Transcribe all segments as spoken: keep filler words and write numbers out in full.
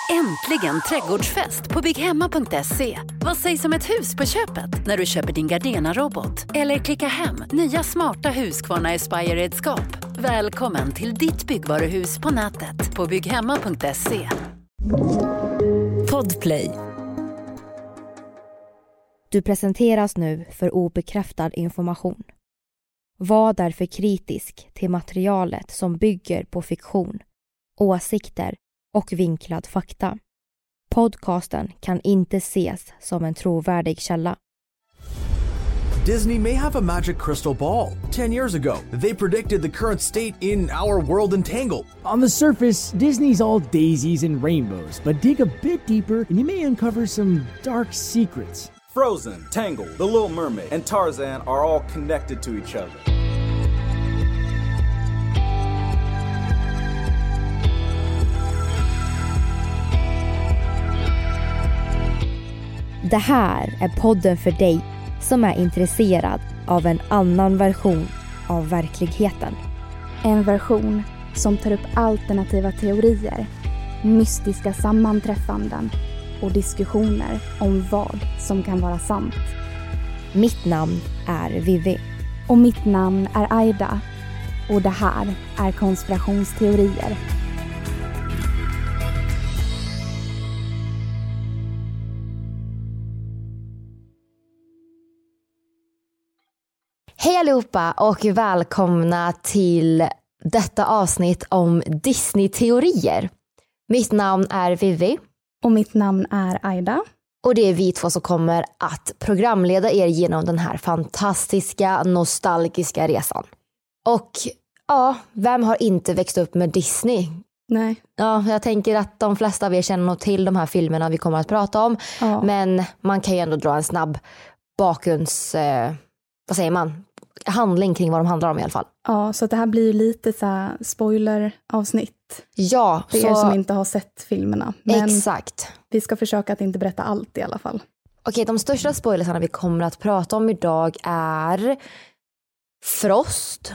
Äntligen trädgårdsfest på bygghemma punkt se. Vad sägs om ett hus på köpet när du köper din Gardena-robot? Eller klicka hem nya smarta Husqvarna Aspire-redskap. Välkommen till ditt byggvaruhus på nätet på bygghemma punkt se. Podplay. Du presenteras nu för obekräftad information. Var därför kritisk till materialet som bygger på fiktion, åsikter och vinklad fakta. Podcasten kan inte ses som en trovärdig källa. Disney may have a magic crystal ball. Ten years ago, they predicted the current state in our world in Tangled. On the surface, Disney's all daisies and rainbows, but dig a bit deeper and you may uncover some dark secrets. Frozen, Tangled, The Little Mermaid, and Tarzan are all connected to each other. Det här är podden för dig som är intresserad av en annan version av verkligheten. En version som tar upp alternativa teorier, mystiska sammanträffanden och diskussioner om vad som kan vara sant. Mitt namn är Vivi. Och mitt namn är Aida. Och det här är konspirationsteorier. Hej allihopa och välkomna till detta avsnitt om Disney-teorier. Mitt namn är Vivi. Och mitt namn är Aida. Och det är vi två som kommer att programleda er genom den här fantastiska, nostalgiska resan. Och ja, vem har inte växt upp med Disney? Nej. Ja, jag tänker att de flesta av er känner nog till de här filmerna vi kommer att prata om. Ja. Men man kan ju ändå dra en snabb bakgrunds... Eh, vad säger man? handling kring vad de handlar om i alla fall. Ja, så det här blir ju lite så här spoiler-avsnitt. Ja. För så... er som inte har sett filmerna. Men exakt. Vi ska försöka att inte berätta allt i alla fall. Okej, de största spoilersarna vi kommer att prata om idag är Frost,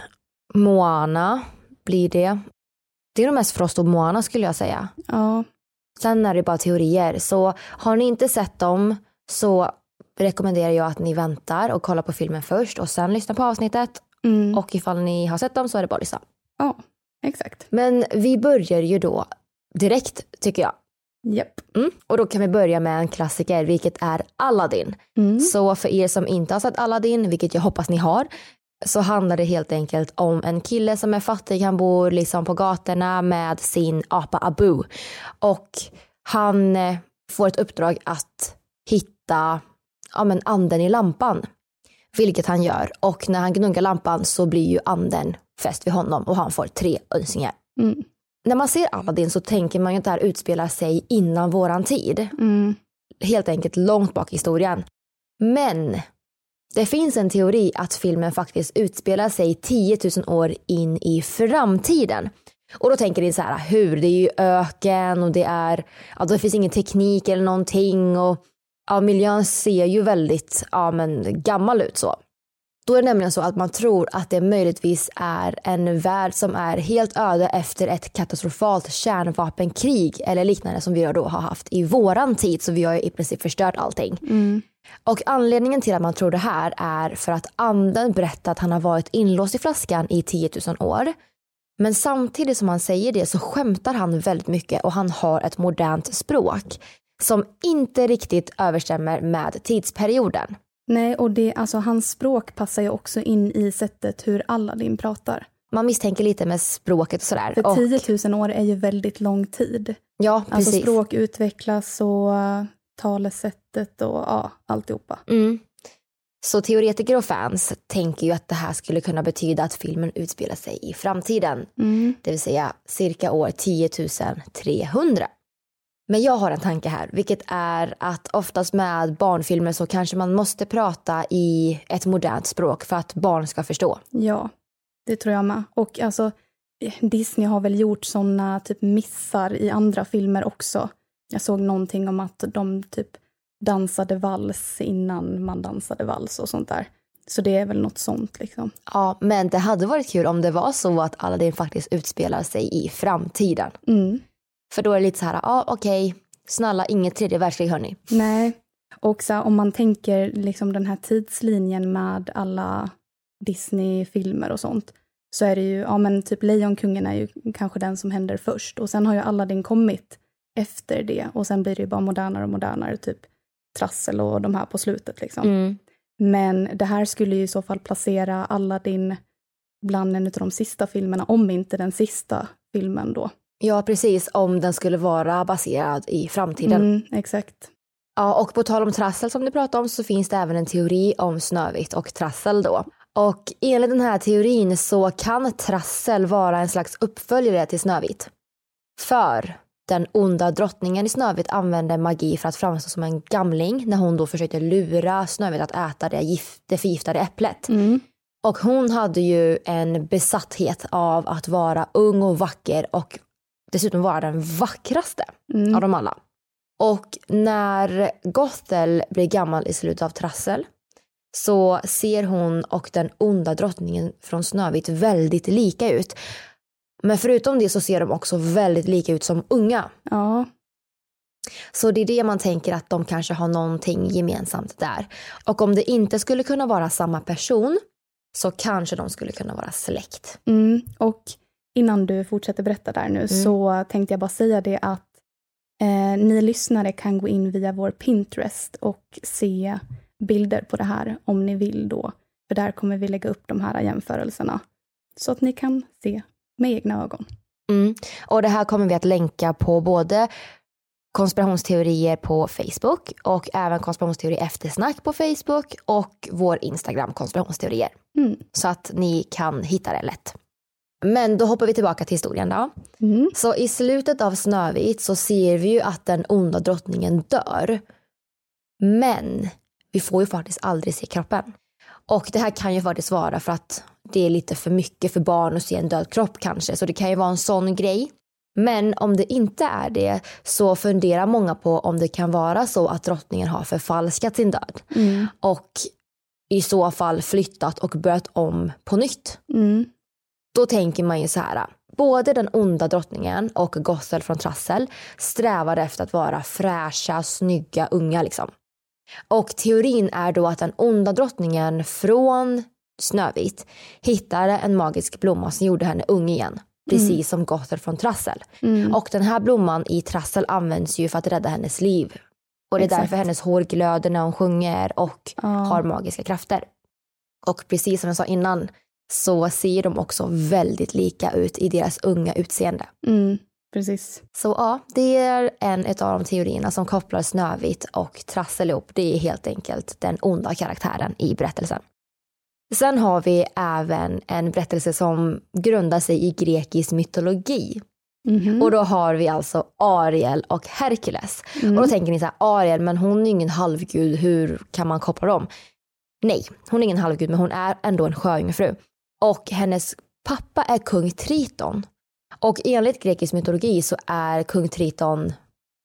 Moana blir det. Det är nog mest Frost och Moana skulle jag säga. Ja. Sen är det bara teorier. Så har ni inte sett dem så rekommenderar jag att ni väntar och kollar på filmen först och sen lyssnar på avsnittet. Mm. Och ifall ni har sett dem så är det bara att lyssna. Ja, exakt. Men vi börjar ju då direkt tycker jag. Japp. Mm. Och då kan vi börja med en klassiker, vilket är Aladdin. Mm. Så för er som inte har sett Aladdin, vilket jag hoppas ni har, så handlar det helt enkelt om en kille som är fattig. Han bor liksom på gatorna med sin apa Abu. Och han får ett uppdrag att hitta ja, men anden i lampan. Vilket han gör. Och när han gnuggar lampan så blir ju anden fäst vid honom. Och han får tre önskningar. Mm. När man ser Aladdin så tänker man ju att det här utspelar sig innan våran tid. Mm. Helt enkelt långt bak i historien. Men det finns en teori att filmen faktiskt utspelar sig tio tusen år in i framtiden. Och då tänker ni så här, hur? Det är ju öken och det är, ja, det finns ingen teknik eller någonting och ja, miljön ser ju väldigt ja, men, gammal ut så. Då är det nämligen så att man tror att det möjligtvis är en värld som är helt öde efter ett katastrofalt kärnvapenkrig eller liknande som vi då har haft i våran tid, så vi har ju i princip förstört allting. Mm. Och anledningen till att man tror det här är för att anden berättar att han har varit inlåst i flaskan i tio tusen år. Men samtidigt som han säger det så skämtar han väldigt mycket och han har ett modernt språk som inte riktigt överstämmer med tidsperioden. Nej, och det, alltså, hans språk passar ju också in i sättet hur Aladdin pratar. Man misstänker lite med språket och sådär. För och, tio tusen år är ju väldigt lång tid. Ja, precis. Alltså språk utvecklas och uh, talesättet och ja, alltihopa. Mm. Så teoretiker och fans tänker ju att det här skulle kunna betyda att filmen utspelar sig i framtiden. Mm. Det vill säga cirka år tio tusen trehundra. Men jag har en tanke här, vilket är att oftast med barnfilmer så kanske man måste prata i ett modernt språk för att barn ska förstå. Ja, det tror jag med. Och alltså, Disney har väl gjort sådana typ missar i andra filmer också. Jag såg någonting om att de typ dansade vals innan man dansade vals och sånt där. Så det är väl något sånt liksom. Ja, men det hade varit kul om det var så att Aladdin faktiskt utspelar sig i framtiden. Mm. För då är det lite så här, ja ah, okej, okay, snälla inget tredje världskrig hörni. Nej, och så, om man tänker liksom den här tidslinjen med alla Disney-filmer och sånt, så är det ju, ja men typ Lejonkungen är ju kanske den som händer först. Och sen har ju Aladdin kommit efter det. Och sen blir det ju bara modernare och modernare, typ Trassel och de här på slutet liksom. Mm. Men det här skulle ju i så fall placera Aladdin bland en av de sista filmerna, om inte den sista filmen då. Ja, precis. Om den skulle vara baserad i framtiden. Mm, exakt. Ja, och på tal om Trassel som du pratade om så finns det även en teori om Snövit och Trassel då. Och enligt den här teorin så kan Trassel vara en slags uppföljare till Snövit. För den onda drottningen i Snövit använde magi för att framstå som en gamling när hon då försökte lura Snövit att äta det, gift, det förgiftade äpplet. Mm. Och hon hade ju en besatthet av att vara ung och vacker och dessutom vara den vackraste mm. av dem alla. Och när Gothel blir gammal i slutet av Trassel så ser hon och den onda drottningen från Snövit väldigt lika ut. Men förutom det så ser de också väldigt lika ut som unga. Ja. Så det är det man tänker, att de kanske har någonting gemensamt där. Och om det inte skulle kunna vara samma person så kanske de skulle kunna vara släkt. Mm. Och innan du fortsätter berätta där nu mm. så tänkte jag bara säga det att eh, ni lyssnare kan gå in via vår Pinterest och se bilder på det här om ni vill då. För där kommer vi lägga upp de här jämförelserna så att ni kan se med egna ögon. Mm. Och det här kommer vi att länka på både konspirationsteorier på Facebook och även konspirationsteori eftersnack på Facebook och vår Instagram konspirationsteorier. Mm. Så att ni kan hitta det lätt. Men då hoppar vi tillbaka till historien då. Mm. Så i slutet av Snövit så ser vi ju att den onda drottningen dör. Men vi får ju faktiskt aldrig se kroppen. Och det här kan ju faktiskt vara för att det är lite för mycket för barn att se en död kropp kanske. Så det kan ju vara en sån grej. Men om det inte är det så funderar många på om det kan vara så att drottningen har förfalskat sin död. Mm. Och i så fall flyttat och börjat om på nytt. Mm. Då tänker man ju så här. Både den onda drottningen och Gothel från Trassel strävade efter att vara fräscha, snygga, unga liksom. Och teorin är då att den onda drottningen från Snövit hittade en magisk blomma som gjorde henne ung igen. Precis mm. som Gothel från Trassel. Mm. Och den här blomman i Trassel används ju för att rädda hennes liv. Och det är Exakt. därför hennes hår glöder när hon sjunger och ja. har magiska krafter. Och precis som jag sa innan så ser de också väldigt lika ut i deras unga utseende. Mm. Precis. Så ja, det är en av de teorierna som kopplar Snövit och Trassel ihop. Det är helt enkelt den onda karaktären i berättelsen. Sen har vi även en berättelse som grundar sig i grekisk mytologi. Mm-hmm. Och då har vi alltså Ariel och Herkules. Mm. Och då tänker ni så här, Ariel, men hon är ingen halvgud, hur kan man koppla dem? Nej, hon är ingen halvgud, men hon är ändå en sjöjungfru. Och hennes pappa är kung Triton. Och enligt grekisk mytologi så är kung Triton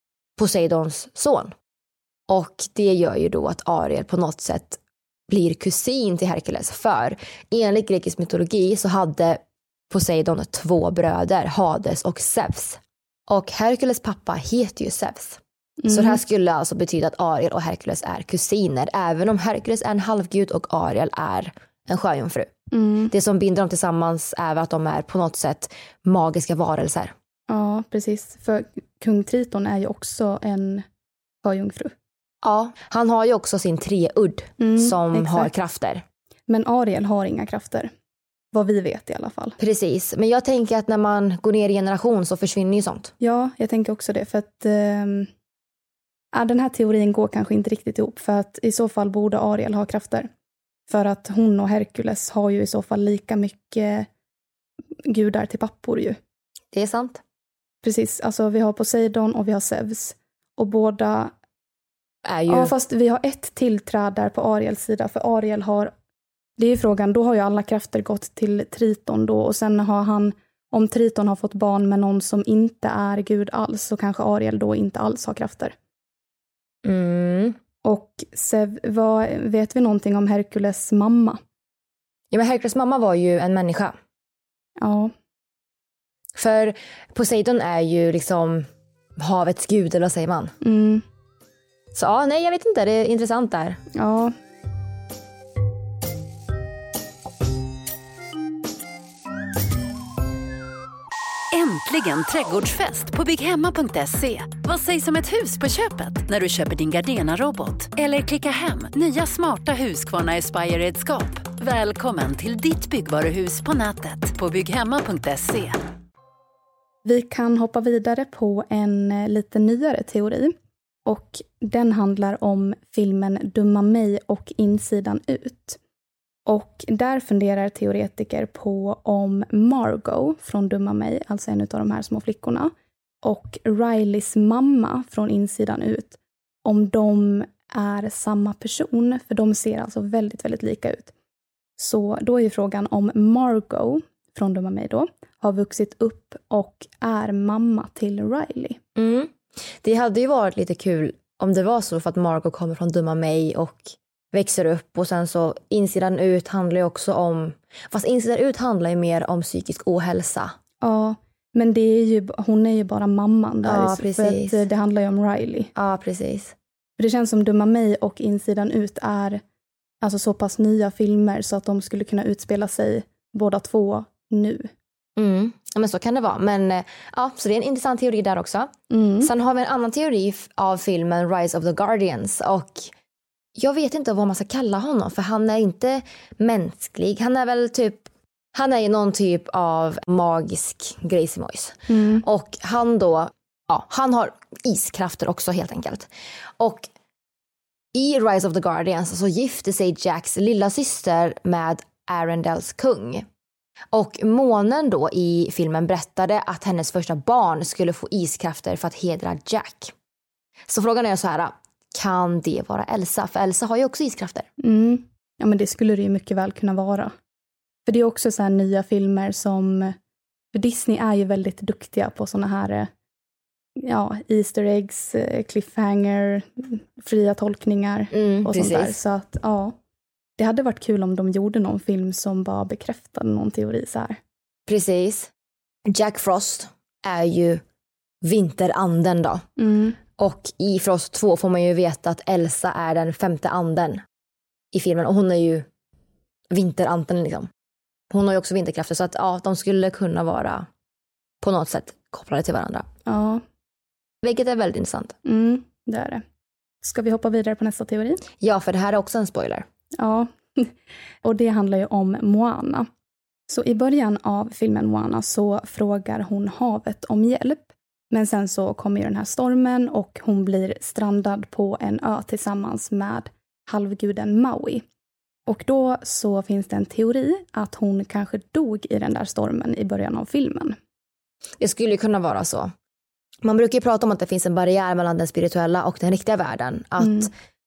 Poseidons son. Och det gör ju då att Ariel på något sätt blir kusin till Herkules. För enligt grekisk mytologi så hade Poseidon två bröder, Hades och Zeus. Och Herkules pappa heter ju Zeus. Mm. Så det här skulle alltså betyda att Ariel och Herkules är kusiner. Även om Herkules är en halvgud och Ariel är en sjöjungfru. Mm. Det som binder dem tillsammans är att de är på något sätt magiska varelser. Ja, precis. För kung Triton är ju också en sjöjungfru. Ja, han har ju också sin treudd mm, som exakt. har krafter. Men Ariel har inga krafter. Vad vi vet i alla fall. Precis, men jag tänker att när man går ner i generation så försvinner ju sånt. Ja, jag tänker också det. För att äh, den här teorin går kanske inte riktigt ihop. För att i så fall borde Ariel ha krafter. För att hon och Herkules har ju i så fall lika mycket gudar till pappor ju. Det är sant. Precis, alltså vi har Poseidon och vi har Zeus. Och båda är ju... Ja, fast vi har ett tillträd där på Ariels sida. För Ariel har, det är ju frågan, då har ju alla krafter gått till Triton då. Och sen har han, om Triton har fått barn med någon som inte är gud alls, så kanske Ariel då inte alls har krafter. Mm. Och Zev, vad, vet vi någonting om Herkules mamma? Ja, men Herkules mamma var ju en människa. Ja. För Poseidon är ju liksom havets gud, eller vad säger man? Mm. Så ja, nej jag vet inte, det är intressant där. Ja. Äntligen trädgårdsfest på bygghemma punkt se. Vad sägs om ett hus på köpet när du köper din Gardena-robot? Eller klicka hem nya smarta Husqvarna Aspire-redskap. Välkommen till ditt byggvaruhus på nätet på bygghemma punkt se. Vi kan hoppa vidare på en lite nyare teori. Och den handlar om filmen Dumma mig och Insidan ut. Och där funderar teoretiker på om Margot från Dumma mig, alltså en av de här små flickorna, och Rileys mamma från Insidan ut, om de är samma person, för de ser alltså väldigt, väldigt lika ut. Så då är ju frågan om Margot från Dumma mig då har vuxit upp och är mamma till Riley. Mm. Det hade ju varit lite kul om det var så, för att Margot kommer från Dumma mig och växer upp, och sen så Insidan ut handlar ju också om, fast Insidan ut handlar ju mer om psykisk ohälsa. Ja, men det är ju, hon är ju bara mamman där. Ja, precis. För att det handlar ju om Riley. Ja, precis. För det känns som Dumma mig och Insidan ut är alltså så pass nya filmer så att de skulle kunna utspela sig båda två nu. Mm. Ja, men så kan det vara. Men ja, så det är en intressant teori där också. Mm. Sen har vi en annan teori av filmen Rise of the Guardians, och jag vet inte vad man ska kalla honom, för han är inte mänsklig. Han är väl typ, han är ju någon typ av magisk grejsimojs. Mm. Och han då, ja, han har iskrafter också helt enkelt. Och i Rise of the Guardians så gifte sig Jacks lilla syster med Arendelles kung. Och månen då i filmen berättade att hennes första barn skulle få iskrafter för att hedra Jack. Så frågan är så här, kan det vara Elsa? För Elsa har ju också iskrafter. Mm. Ja, men det skulle det ju mycket väl kunna vara. För det är också så här nya filmer som, för Disney är ju väldigt duktiga på såna här, ja, Easter eggs, cliffhanger, fria tolkningar mm, och precis. sånt där. Så att ja, det hade varit kul om de gjorde någon film som bara bekräftade någon teori så här. Precis. Jack Frost är ju vinteranden då. Mm. Och i Frost två får man ju veta att Elsa är den femte anden i filmen. Och hon är ju vinteranten liksom. Hon har ju också vinterkrafter, så att ja, de skulle kunna vara på något sätt kopplade till varandra. Ja. Vilket är väldigt intressant. Mm, det är det. Ska vi hoppa vidare på nästa teori? Ja, för det här är också en spoiler. Ja, och det handlar ju om Moana. Så i början av filmen Moana så frågar hon havet om hjälp. Men sen så kommer ju den här stormen och hon blir strandad på en ö tillsammans med halvguden Maui. Och då så finns det en teori att hon kanske dog i den där stormen i början av filmen. Det skulle ju kunna vara så. Man brukar ju prata om att det finns en barriär mellan den spirituella och den riktiga världen. Att mm.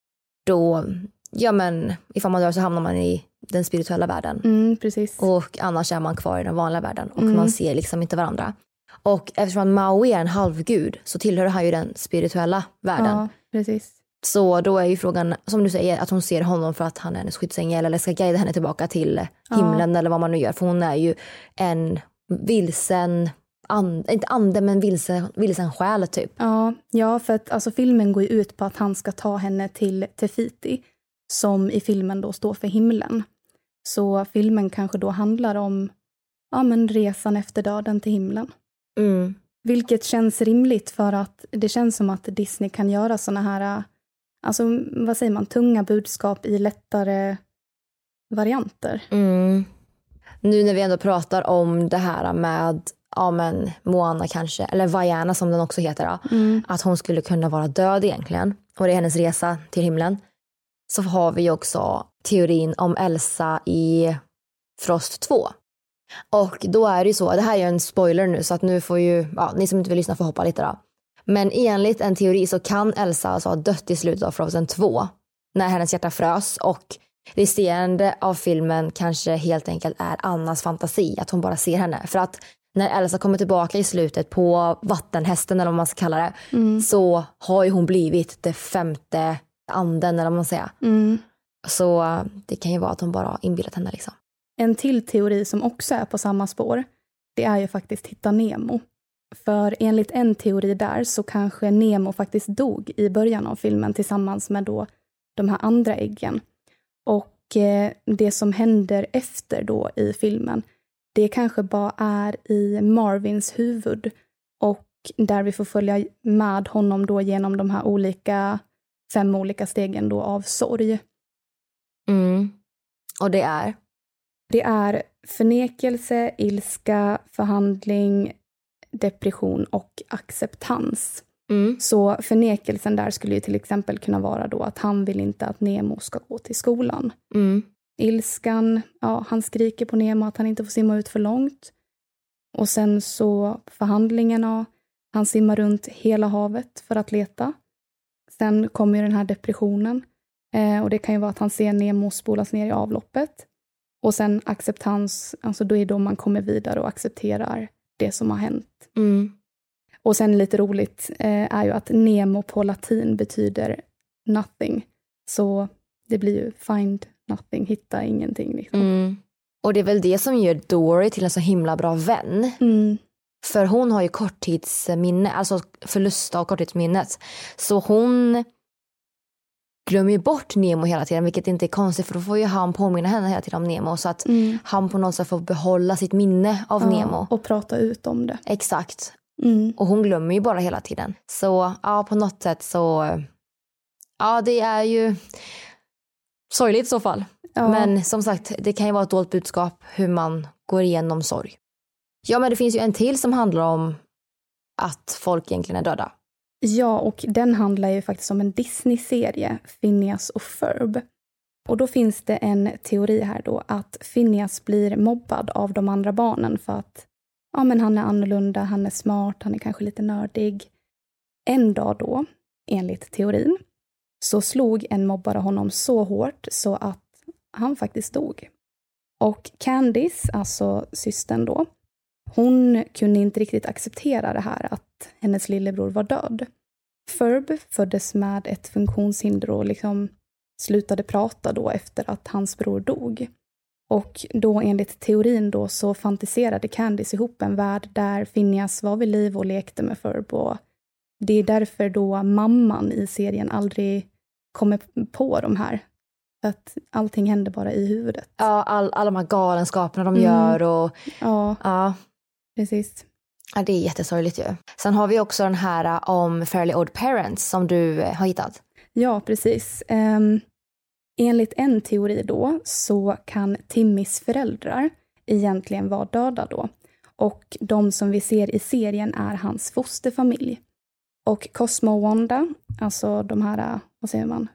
då, ja men, ifall man dör så hamnar man i den spirituella världen. Mm, precis. Och annars är man kvar i den vanliga världen. Och Mm. man ser liksom inte varandra. Och eftersom Maui är en halvgud så tillhör han ju den spirituella världen. Ja, precis. Så då är ju frågan, som du säger, att hon ser honom för att han är hennes skyddsängel eller ska guida henne tillbaka till himlen, ja. Eller vad man nu gör. För hon är ju en vilsen, and, inte ande men vilsen, vilsen själ typ. Ja, ja, för att alltså, filmen går ju ut på att han ska ta henne till Tefiti, som i filmen då står för himlen. Så filmen kanske då handlar om ja, men resan efter döden till himlen. Mm. Vilket känns rimligt, för att det känns som att Disney kan göra såna här, alltså vad säger man, tunga budskap i lättare varianter. Mm. Nu när vi ändå pratar om det här med ja, men Moana kanske, eller Vaiana som den också heter då, mm. att hon skulle kunna vara död egentligen och det är hennes resa till himlen, så har vi också teorin om Elsa i Frost två. Och då är det ju så, det här är ju en spoiler nu så att nu får ju, ja, ni som inte vill lyssna får hoppa lite då. Men enligt en teori så kan Elsa alltså ha dött i slutet av Frozen två när hennes hjärta frös, och resterande av filmen kanske helt enkelt är Annas fantasi, att hon bara ser henne. För att när Elsa kommer tillbaka i slutet på vattenhästen eller vad man ska kalla det, mm. så har ju hon blivit det femte anden eller vad man säger. Mm. Så det kan ju vara att hon bara har inbillat henne liksom. En till teori som också är på samma spår, det är ju faktiskt Hitta Nemo. För enligt en teori där så kanske Nemo faktiskt dog i början av filmen tillsammans med då de här andra äggen. Och eh, det som händer efter då i filmen, det kanske bara är i Marvins huvud. Och där vi får följa med honom då genom de här olika, fem olika stegen då av sorg. Mm. Och det är? Det är förnekelse, ilska, förhandling, depression och acceptans. Mm. Så förnekelsen där skulle ju till exempel kunna vara då att han vill inte att Nemo ska gå till skolan. Mm. Ilskan, ja, han skriker på Nemo att han inte får simma ut för långt. Och sen så förhandlingarna, han simmar runt hela havet för att leta. Sen kommer ju den här depressionen. Eh, och det kan ju vara att han ser Nemo spolas ner i avloppet. Och sen acceptans, alltså då är då man kommer vidare och accepterar det som har hänt. Mm. Och sen lite roligt eh, är ju att Nemo på latin betyder nothing. Så det blir ju find nothing, hitta ingenting. Liksom. Mm. Och det är väl det som gör Dory till en så himla bra vän. Mm. För hon har ju korttidsminne, alltså förlust av korttidsminnet. Så hon glömmer ju bort Nemo hela tiden, vilket inte är konstigt för då får ju han påminna henne hela tiden om Nemo. Så att Mm. han på något sätt får behålla sitt minne av Ja, Nemo. och prata ut om det. Exakt. Mm. Och hon glömmer ju bara hela tiden. Så ja, på något sätt så... Ja, det är ju sorgligt i så fall. Ja. Men som sagt, det kan ju vara ett dolt budskap hur man går igenom sorg. Ja, men det finns ju en till som handlar om att folk egentligen är döda. Ja, och den handlar ju faktiskt om en Disney-serie, Phineas och Ferb. Och då finns det en teori här då att Phineas blir mobbad av de andra barnen för att ja, men han är annorlunda, han är smart, han är kanske lite nördig. En dag då, enligt teorin, så slog en mobbare honom så hårt så att han faktiskt dog. Och Candice, alltså systern då, hon kunde inte riktigt acceptera det här att hennes lillebror var död. Ferb föddes med ett funktionshinder och liksom slutade prata då efter att hans bror dog. Och då enligt teorin då så fantiserade Candice ihop en värld där Phineas var vid liv och lekte med Ferb. Och det är därför då mamman i serien aldrig kommer på de här. För att allting händer bara i huvudet. Ja, all, alla de här galenskaperna de Mm. gör och... Ja, Ja. precis. Ja, det är jättesorgligt ju. Sen har vi också den här om Fairly Odd Parents som du har hittat. Ja, precis. Um, enligt en teori då så kan Timmys föräldrar egentligen vara döda då. Och de som vi ser i serien är hans fosterfamilj. Och Cosmo och Wanda, alltså de här, vad säger man?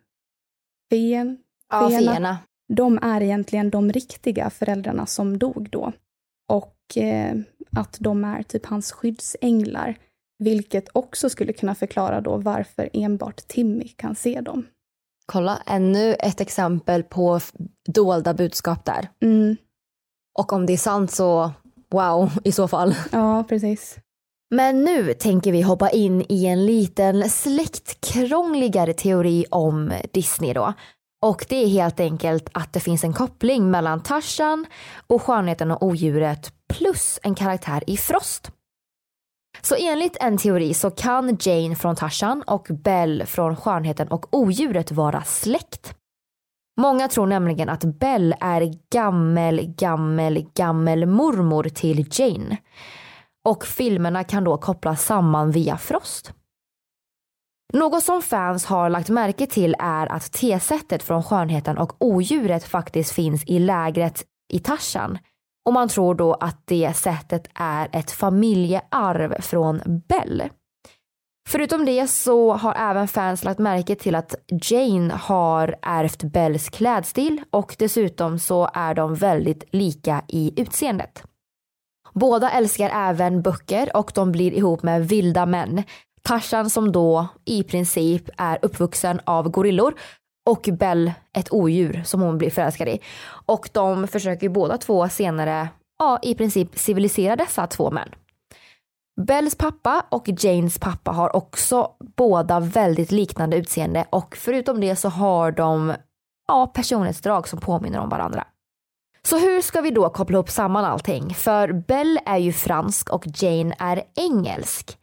Fen, Ja, feerna. feerna. De är egentligen de riktiga föräldrarna som dog då. Och eh, att de är typ hans skyddsänglar. Vilket också skulle kunna förklara då varför enbart Timmy kan se dem. Kolla, ännu ett exempel på f- dolda budskap där. Mm. Och om det är sant så, wow, i så fall. Ja, precis. Men nu tänker vi hoppa in i en liten släktkrångligare teori om Disney då. Och det är helt enkelt att det finns en koppling mellan Tarzan och Skönheten och odjuret plus en karaktär i Frost. Så enligt en teori så kan Jane från Tarzan och Belle från Skönheten och odjuret vara släkt. Många tror nämligen att Belle är gammel, gammel, gammel mormor till Jane. Och filmerna kan då kopplas samman via Frost. Något som fans har lagt märke till är att T-sättet från Skönheten och odjuret faktiskt finns i lägret i Tarzan. Och man tror då att det sättet är ett familjearv från Belle. Förutom det så har även fans lagt märke till att Jane har ärvt Belles klädstil och dessutom så är de väldigt lika i utseendet. Båda älskar även böcker och de blir ihop med vilda män. Tarzan som då i princip är uppvuxen av gorillor och Belle ett odjur som hon blir förälskad i. Och de försöker båda två senare ja, i princip civilisera dessa två män. Belles pappa och Janes pappa har också båda väldigt liknande utseende och förutom det så har de ja, personlighetsdrag som påminner om varandra. Så hur ska vi då koppla ihop samman allting? För Belle är ju fransk och Jane är engelsk.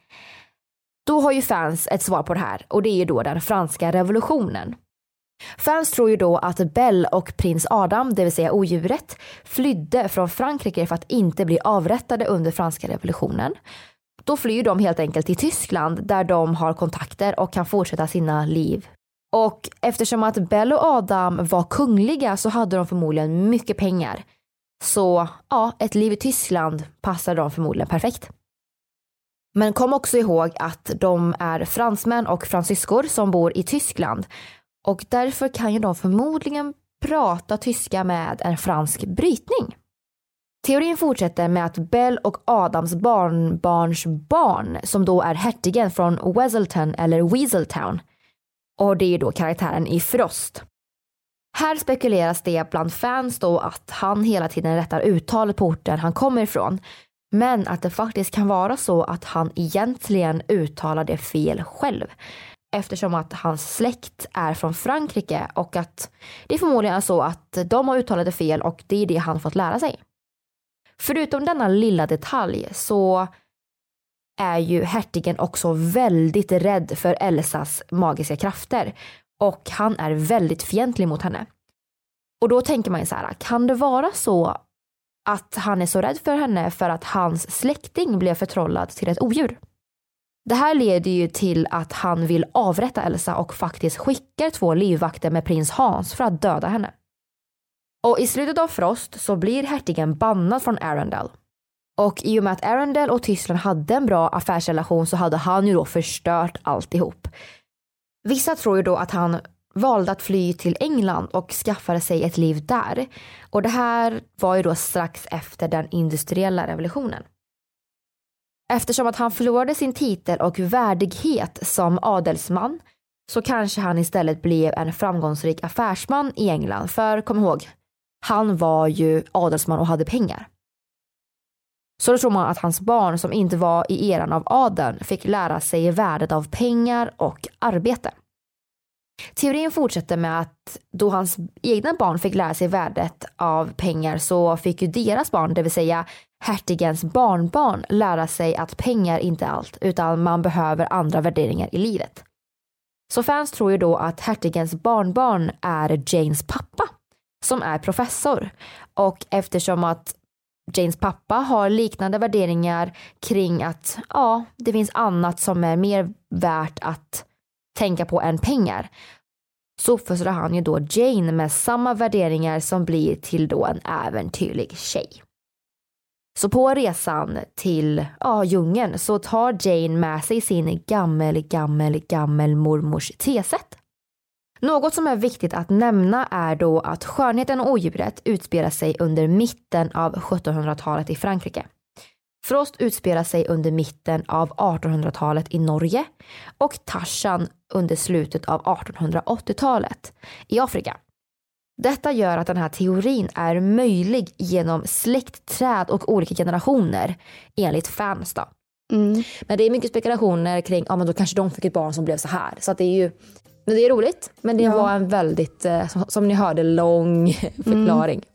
Då har ju fans ett svar på det här och det är ju då den franska revolutionen. Fans tror ju då att Belle och prins Adam, det vill säga odjuret, flydde från Frankrike för att inte bli avrättade under franska revolutionen. Då flyr de helt enkelt till Tyskland där de har kontakter och kan fortsätta sina liv. Och eftersom att Belle och Adam var kungliga så hade de förmodligen mycket pengar. Så ja, ett liv i Tyskland passar dem förmodligen perfekt. Men kom också ihåg att de är fransmän och fransyskor som bor i Tyskland. Och därför kan ju de förmodligen prata tyska med en fransk brytning. Teorin fortsätter med att Belle och Adams barnbarns barn, som då är hertigen från Weselton eller Weaseltown. Och det är då karaktären i Frost. Här spekuleras det bland fans då att han hela tiden rättar uttalet på orten han kommer ifrån. Men att det faktiskt kan vara så att han egentligen uttalar det fel själv. Eftersom att hans släkt är från Frankrike och att det förmodligen är så att de har uttalat det fel och det är det han fått lära sig. Förutom denna lilla detalj så är ju hertigen också väldigt rädd för Elsas magiska krafter och han är väldigt fientlig mot henne. Och då tänker man ju så här, kan det vara så att han är så rädd för henne för att hans släkting blev förtrollad till ett odjur? Det här leder ju till att han vill avrätta Elsa och faktiskt skickar två livvakter med prins Hans för att döda henne. Och i slutet av Frost så blir hertigen bannad från Arendelle. Och i och med att Arendelle och Tyskland hade en bra affärsrelation så hade han ju då förstört alltihop. Vissa tror ju då att han valde att fly till England och skaffade sig ett liv där. Och det här var ju då strax efter den industriella revolutionen. Eftersom att han förlorade sin titel och värdighet som adelsman så kanske han istället blev en framgångsrik affärsman i England. För kom ihåg, han var ju adelsman och hade pengar. Så då tror man att hans barn som inte var i eran av adeln fick lära sig värdet av pengar och arbete. Teorin fortsätter med att då hans egna barn fick lära sig värdet av pengar så fick ju deras barn, det vill säga hertigens barnbarn, lära sig att pengar inte är allt utan man behöver andra värderingar i livet. Så fans tror ju då att hertigens barnbarn är Janes pappa som är professor och eftersom att Janes pappa har liknande värderingar kring att ja, det finns annat som är mer värt att tänka på än pengar. Så uppfostrar han ju då Jane med samma värderingar som blir till då en äventyrlig tjej. Så på resan till ja, djungeln så tar Jane med sig sin gammel, gammel, gammel mormors tesätt. Något som är viktigt att nämna är då att Skönheten och odjuret utspelar sig under mitten av sjuttonhundratalet i Frankrike. Frost utspelar sig under mitten av artonhundratalet i Norge och Tarzan under slutet av artonhundraåttiotalet i Afrika. Detta gör att den här teorin är möjlig genom släktträd och olika generationer enligt fans då. Mm. Men det är mycket spekulationer kring, ja men då kanske de fick ett barn som blev så här. Så att det är ju, men det är roligt. Men det ja. var en väldigt, som, som ni hörde, lång förklaring. Mm.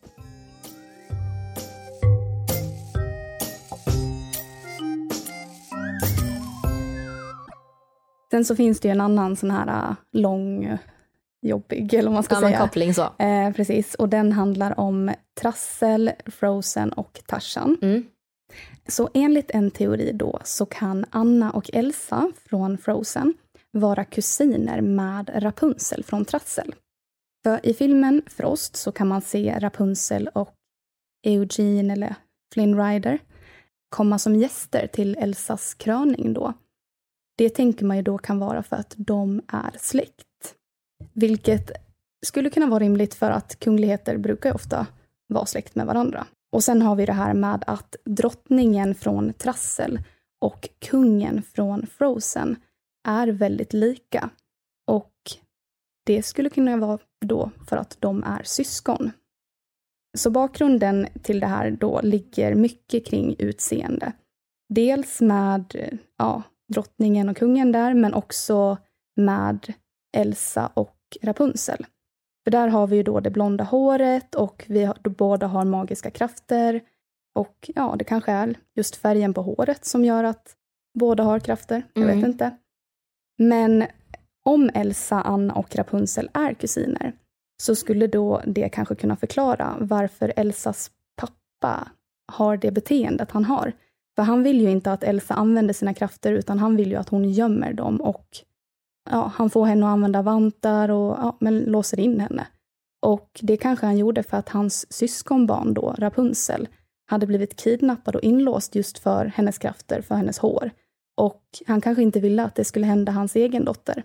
Sen så finns det ju en annan sån här lång, jobbig, eller vad man ska ja, säga. Koppling så. Eh, precis, och den handlar om Trassel, Frozen och Tarzan. Mm. Så enligt en teori då så kan Anna och Elsa från Frozen vara kusiner med Rapunzel från Trassel. För i filmen Frost så kan man se Rapunzel och Eugene eller Flynn Rider komma som gäster till Elsas kröning då. Det tänker man ju då kan vara för att de är släkt. Vilket skulle kunna vara rimligt för att kungligheter brukar ofta vara släkt med varandra. Och sen har vi det här med att drottningen från Trassel och kungen från Frozen är väldigt lika. Och det skulle kunna vara då för att de är syskon. Så bakgrunden till det här då ligger mycket kring utseende. Dels med ja, drottningen och kungen där, men också med Elsa och Rapunzel. För där har vi ju då det blonda håret och vi har, då båda har magiska krafter. Och ja, det kanske är just färgen på håret som gör att båda har krafter. Jag Mm. vet inte. Men om Elsa, Anna och Rapunzel är kusiner så skulle då det kanske kunna förklara varför Elsas pappa har det beteendet han har. För han vill ju inte att Elsa använder sina krafter utan han vill ju att hon gömmer dem och ja, han får henne att använda vantar och ja, men låser in henne. Och det kanske han gjorde för att hans syskonbarn då, Rapunzel, hade blivit kidnappad och inlåst just för hennes krafter, för hennes hår. Och han kanske inte ville att det skulle hända hans egen dotter.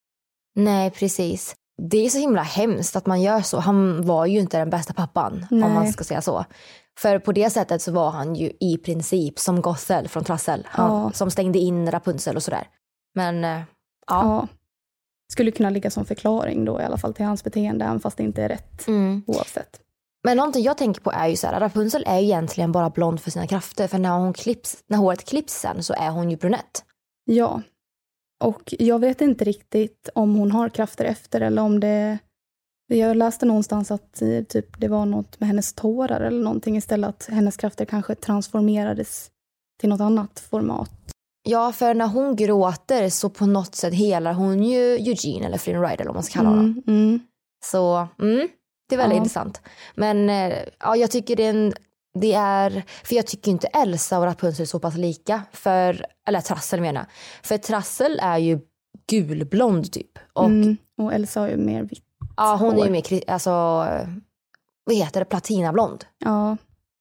Nej, precis. Det är så himla hemskt att man gör så. Han var ju inte den bästa pappan, Nej. om man ska säga så. För på det sättet så var han ju i princip som Gothel från Trassel. Han, Ja. Som stängde in Rapunzel och sådär. Men eh, ja. Ja. Skulle kunna ligga som förklaring då i alla fall till hans beteende, även fast det inte är rätt Mm. oavsett. Men någonting jag tänker på är ju så här, Rapunzel är ju egentligen bara blond för sina krafter. För när, hon klipps, när håret klipps sen så är hon ju brunett. Ja. Och jag vet inte riktigt om hon har krafter efter eller om det... Jag läste någonstans att eh, typ, det var något med hennes tårar eller någonting istället, att hennes krafter kanske transformerades till något annat format. Ja, för när hon gråter så på något sätt helar hon ju Eugene eller Flynn Rider eller vad man ska kalla honom. Mm, mm. Så mm, det är väldigt Ja. intressant. Men eh, ja, jag tycker det är, en, det är... För jag tycker inte Elsa och Rapunzel är så pass lika. För, eller Trassel menar jag. För Trassel är ju gulblond typ. Och Mm. Och Elsa har ju mer vitt. ja, hon är hår. ju mer, kri- alltså, vad heter det, platinablond. Ja,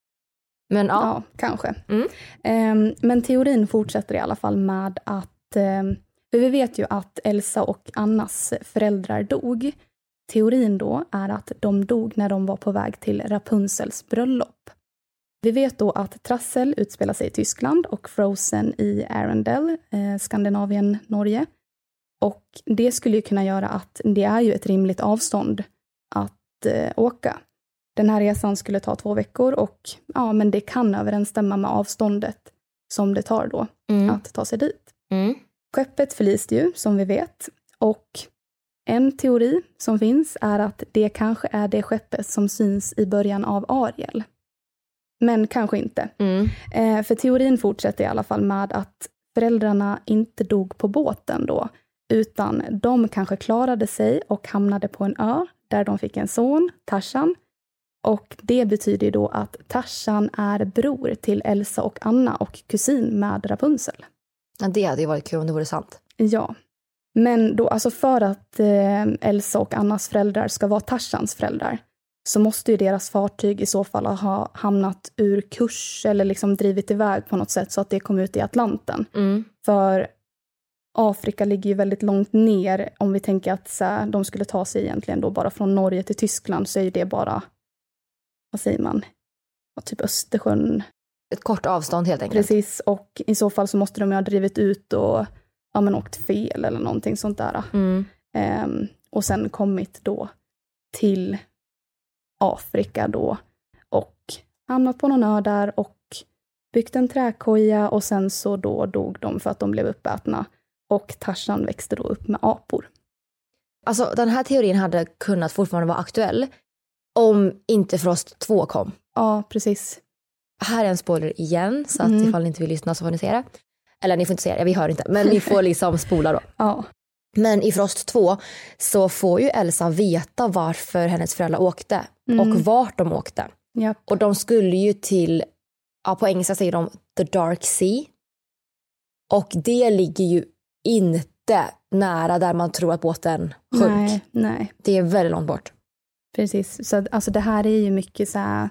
Men ja, ja kanske. Mm. Ehm, men teorin fortsätter i alla fall med att... ehm, för vi vet ju att Elsa och Annas föräldrar dog. Teorin då är att de dog när de var på väg till Rapunzels bröllop. Vi vet då att Trassel utspelar sig i Tyskland och Frozen i Arendelle, eh, Skandinavien, Norge. Och det skulle ju kunna göra att det är ju ett rimligt avstånd att eh, åka. Den här resan skulle ta två veckor och ja, men det kan överensstämma med avståndet som det tar då mm. att ta sig dit. Mm. Skeppet förliste ju, som vi vet. Och en teori som finns är att det kanske är det skeppet som syns i början av Ariel. Men kanske inte. Mm. Eh, för teorin fortsätter i alla fall med att föräldrarna inte dog på båten då. Utan de kanske klarade sig och hamnade på en ö där de fick en son, Tarzan. Och det betyder ju då att Tarzan är bror till Elsa och Anna och kusin med Rapunzel. Ja, det hade ju varit kul om det vore sant. Ja. Men då, alltså för att eh, Elsa och Annas föräldrar ska vara Tarzans föräldrar så måste ju deras fartyg i så fall ha hamnat ur kurs eller liksom drivit iväg på något sätt så att det kom ut i Atlanten. Mm. För Afrika ligger ju väldigt långt ner. Om vi tänker att så här, de skulle ta sig egentligen då bara från Norge till Tyskland så är ju det bara, vad säger man, ja, typ Östersjön. Ett kort avstånd helt enkelt. Precis, och i så fall så måste de ju ha drivit ut och ja, men åkt fel eller någonting sånt där. Mm. Um, och sen kommit då till Afrika då och hamnat på någon ö där och byggt en träkoja och sen så då dog de för att de blev uppätna och Tarzan växte då upp med apor. Alltså den här teorin hade kunnat fortfarande vara aktuell om inte Frost två kom. Ja, precis. Här är en spoiler igen, så att Mm. ifall ni inte vill lyssna så får ni se det. Eller ni får inte se det, vi hör inte. Men ni får liksom spola då. Ja. Men i Frost två så får ju Elsa veta varför hennes föräldrar åkte. Mm. Och vart de åkte. Ja. Och de skulle ju till, ja på engelska säger de The Dark Sea. Och det ligger ju inte nära där man tror att båten sjönk. Nej, nej. Det är väldigt långt bort. Precis. Så att, alltså det här är ju mycket så här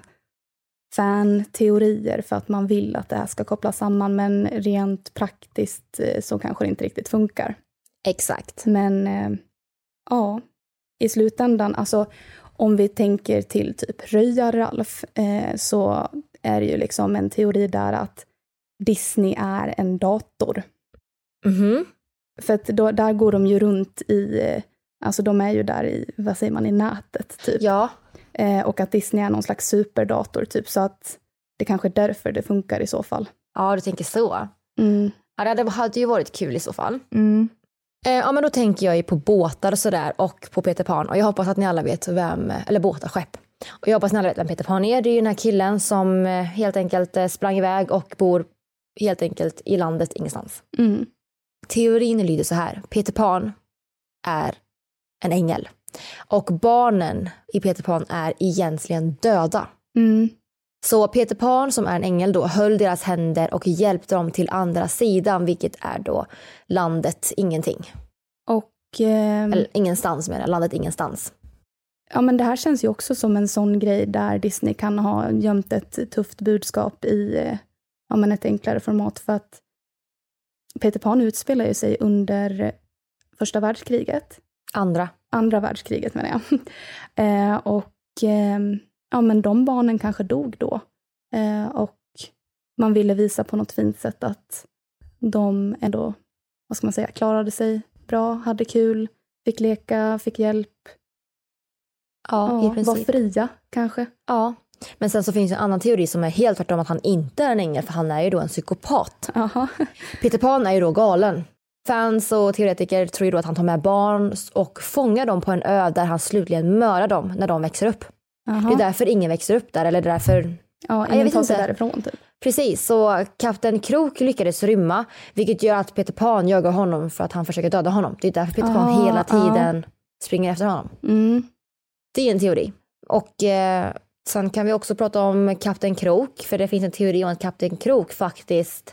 fan-teorier för att man vill att det här ska kopplas samman, men rent praktiskt eh, så kanske det inte riktigt funkar. Exakt. Men eh, ja, i slutändan, alltså om vi tänker till typ Röja-Ralf eh, så är det ju liksom en teori där att Disney är en dator. Mhm. För att då, där går de ju runt i, eh, alltså de är ju där i, vad säger man, i nätet typ. Ja. Eh, och att Disney är någon slags superdator typ, så att det kanske är därför det funkar i så fall. Ja, du tänker så. Mm. Ja, det hade ju varit kul i så fall. Mm. Eh, ja men då tänker jag ju på båtar och sådär och på Peter Pan. Och jag hoppas att ni alla vet vem, eller båtar, skepp. Och jag hoppas att ni alla vet vem Peter Pan är. Det är ju den här killen som eh, helt enkelt eh, sprang iväg och bor helt enkelt i landet ingenstans. Mm. Teorin lyder så här. Peter Pan är en ängel. Och barnen i Peter Pan är egentligen döda. Mm. Så Peter Pan som är en ängel då höll deras händer och hjälpte dem till andra sidan, vilket är då landet ingenting. Och... Eh, Eller ingenstans med det, landet ingenstans. Ja, men det här känns ju också som en sån grej där Disney kan ha gömt ett tufft budskap i eh, ja, men ett enklare format. För att Peter Pan utspelar ju sig under första världskriget. Andra. Andra världskriget menar jag. eh, och eh, ja, men de barnen kanske dog då. Eh, och man ville visa på något fint sätt att de ändå, vad ska man säga, klarade sig bra, hade kul, fick leka, fick hjälp. Ja, Ja, i princip. var fria kanske. Ja. Men sen så finns det en annan teori som är helt tvärtom, att han inte är en ängel, för han är ju då en psykopat. Aha. Peter Pan är ju då galen. Fans och teoretiker tror ju då att han tar med barn och fångar dem på en ö där han slutligen mördar dem när de växer upp. Aha. Det är därför ingen växer upp där, eller därför... Ja, jag ingen vet tar sig inte. därifrån typ. Precis, så kapten Krok lyckades rymma, vilket gör att Peter Pan jagar honom för att han försöker döda honom. Det är därför Peter Pan Ah, hela tiden ah. springer efter honom. Mm. Det är en teori. Och eh, sen kan vi också prata om kapten Krok, för det finns en teori om att kapten Krok faktiskt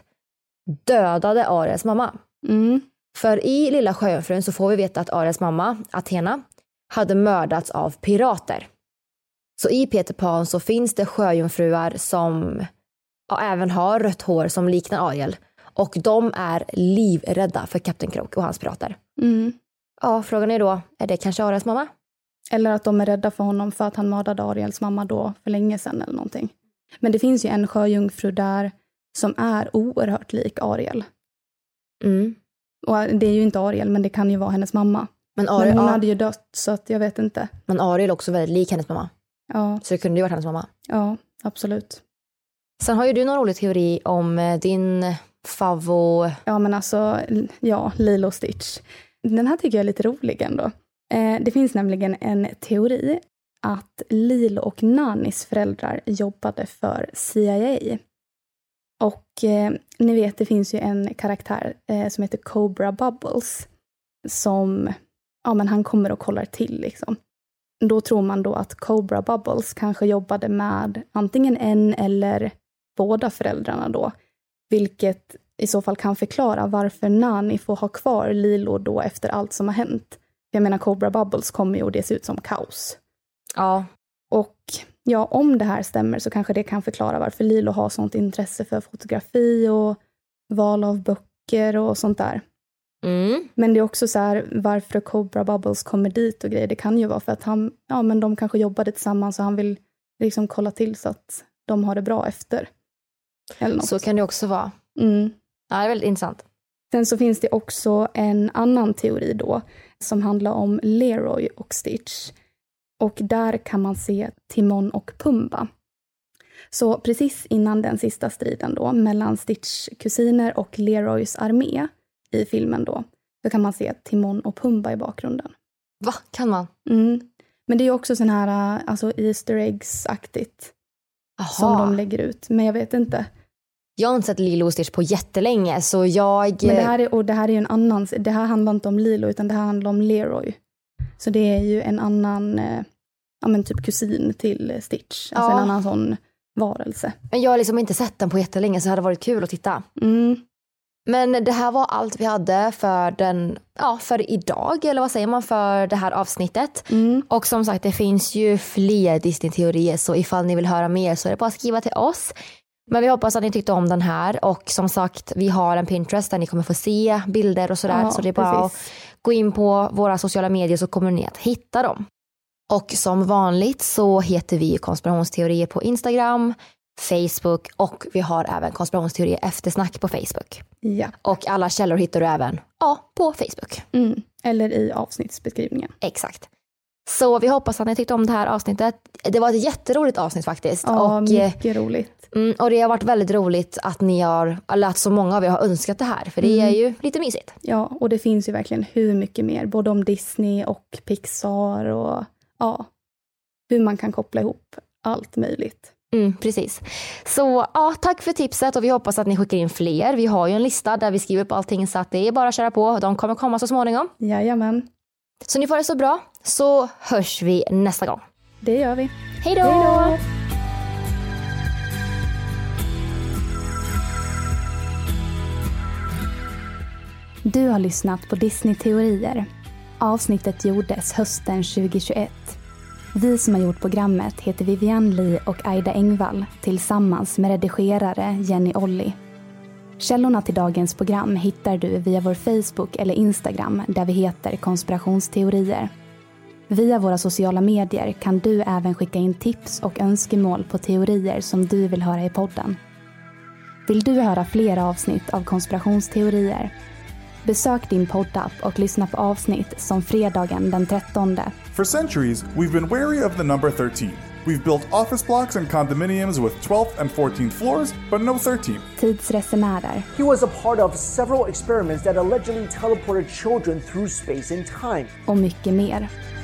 dödade Ariels mamma. Mm. För i Lilla Sjöjungfrun så får vi veta att Ariels mamma, Athena, hade mördats av pirater. Så i Peter Pan så finns det sjöjungfruar som ja, även har rött hår som liknar Ariel. Och de är livrädda för kapten Krok och hans pirater. Mm. Ja, frågan är då, är det kanske Ariels mamma? Eller att de är rädda för honom för att han mördade Ariels mamma då för länge sedan eller någonting. Men det finns ju en sjöjungfru där som är oerhört lik Ariel. Mm. Och det är ju inte Ariel, men det kan ju vara hennes mamma. Men, Ariel, men hon ja, hade ju dött, så att jag vet inte. men Ariel är också väldigt lik hennes mamma. Ja, Så det kunde ju varit hennes mamma. ja, absolut. Sen har ju du någon rolig teori om eh, din favvo... Ja, men alltså, ja, Lilo och Stitch. Den här tycker jag är lite rolig ändå. Eh, det finns nämligen en teori att Lilo och Nanis föräldrar jobbade för C I A. Och eh, ni vet, det finns ju en karaktär eh, som heter Cobra Bubbles. Som, ja men han kommer och kollar till liksom. Då tror man då att Cobra Bubbles kanske jobbade med antingen en eller båda föräldrarna då. Vilket i så fall kan förklara varför Nani får ha kvar Lilo då efter allt som har hänt. Jag menar, Cobra Bubbles kommer ju och det ser ut som kaos. Ja. Och ja, om det här stämmer så kanske det kan förklara varför Lilo har sånt intresse för fotografi och val av böcker och sånt där. Mm. Men det är också så här, varför Cobra Bubbles kommer dit och grejer. Det kan ju vara för att han, ja men de kanske jobbade tillsammans och han vill liksom kolla till så att de har det bra efter. Eller något. Så kan det också vara. Mm. Ja, det är väldigt intressant. Sen så finns det också en annan teori då som handlar om Leroy och Stitch. Och där kan man se Timon och Pumba. Så precis innan den sista striden då mellan Stitch kusiner och Leroys armé i filmen då, så kan man se Timon och Pumba i bakgrunden. Va? Kan man? Mm. Men det är också sån här alltså Easter eggs-aktigt som de lägger ut. Men jag vet inte. Jag har inte sett Lilo och Stitch på jättelänge, så jag... Men det här är, och det här är ju en annan... Det här handlar inte om Lilo, utan det här handlar om Leroy. Så det är ju en annan... Eh, ja, men typ kusin till Stitch. Alltså ja. en annan sån varelse. Men jag har liksom inte sett den på jättelänge, så det hade varit kul att titta. Mm. Men det här var allt vi hade för den... Ja, för idag, eller vad säger man, för det här avsnittet. Mm. Och som sagt, det finns ju fler Disney-teorier, så ifall ni vill höra mer så är det bara att skriva till oss. Men vi hoppas att ni tyckte om den här. Och som sagt, vi har en Pinterest där ni kommer få se bilder och sådär. Ja, så det är bara precis. att gå in på våra sociala medier så kommer ni att hitta dem. Och som vanligt så heter vi konspirationsteorier på Instagram, Facebook och vi har även konspirationsteorier eftersnack på Facebook. Ja. Och alla källor hittar du även ja, på Facebook. Mm. Eller i avsnittsbeskrivningen. Exakt. Så vi hoppas att ni tyckte om det här avsnittet. Det var ett jätteroligt avsnitt faktiskt. Ja, och, mycket roligt. Mm, och det har varit väldigt roligt att ni har, eller att så många av er har önskat det här. För det mm. är ju lite mysigt. Ja, och det finns ju verkligen hur mycket mer. Både om Disney och Pixar och ja, hur man kan koppla ihop allt möjligt. Mm, precis. Så ja, tack för tipset och vi hoppas att ni skickar in fler. Vi har ju en lista där vi skriver upp allting så att det är bara att köra på. De kommer komma så småningom. Jajamän. Så ni får det så bra, så hörs vi nästa gång. Det gör vi. Hej då! Du har lyssnat på Disney-teorier. Avsnittet gjordes hösten tjugohundratjugoett. Vi som har gjort programmet heter Vivian Lee och Aida Engvall tillsammans med redigerare Jenny Olli. Källorna till dagens program hittar du via vår Facebook eller Instagram där vi heter Konspirationsteorier. Via våra sociala medier kan du även skicka in tips och önskemål på teorier som du vill höra i podden. Vill du höra fler avsnitt av Konspirationsteorier? Besök din poddapp och lyssna på avsnitt som fredagen den trettonde. For centuries, we've been wary of the number thirteen. We've built office blocks and condominiums with twelfth and fourteenth floors, but no thirteenth. Tidsresenärer. He was a part of several experiments that allegedly teleported children through space and time. Och mycket mer.